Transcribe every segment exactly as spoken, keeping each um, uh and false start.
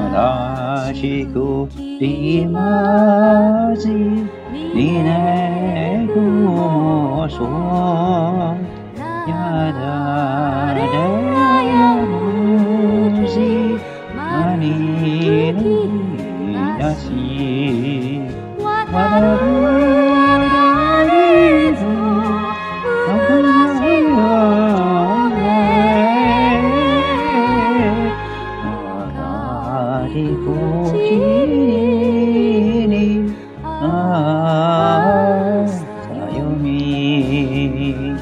悲しくりまじりねくもそうやだれやむじまにになしわだらりぞわだらりぞわかりこちにあさよみ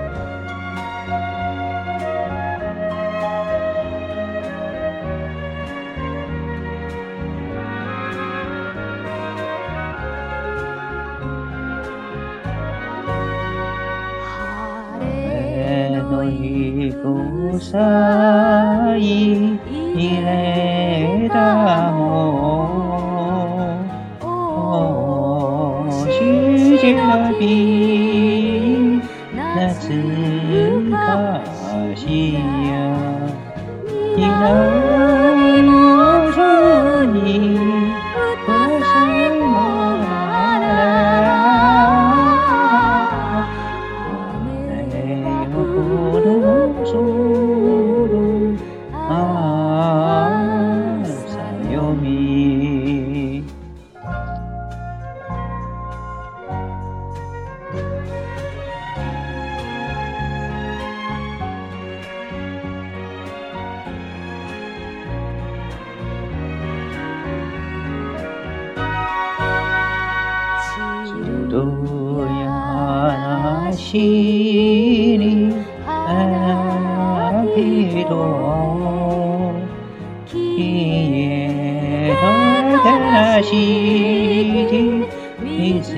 のひこさい入れたもしじらび懐かしやいないのそにくださいもなら雨を降らそるあさよみどや話にあけど消えたし水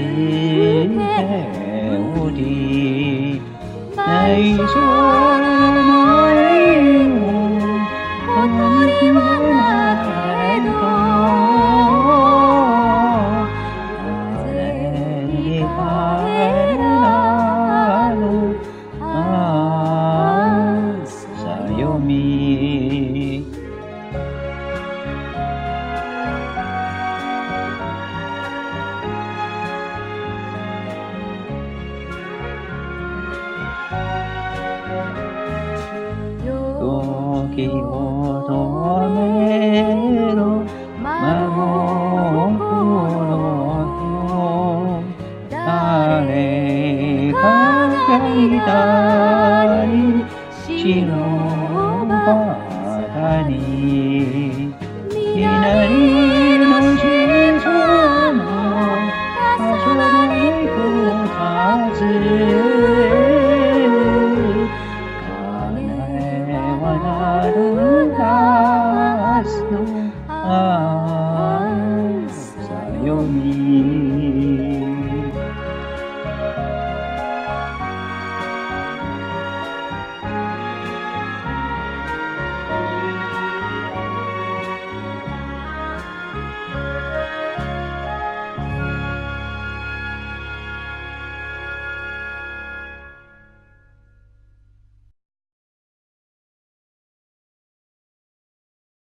おりないその絵を小鳥はなれどなぜに帰らぬあさよみ時を止めろ真心の誰かがいたり白バラにいない